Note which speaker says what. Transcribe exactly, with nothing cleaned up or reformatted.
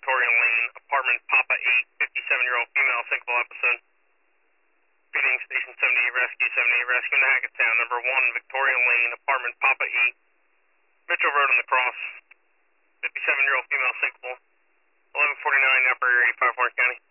Speaker 1: Victoria Lane, apartment Papa eight, fifty-seven-year-old female sinkable episode. Speeding Station seventy-eight Rescue, seventy-eight Rescue in the Hackettstown, number one, Victoria Lane, apartment Papa eight, Mitchell Road on the cross, fifty-seven-year-old female sinkable, eleven forty-nine Upper Erie, Firefly County.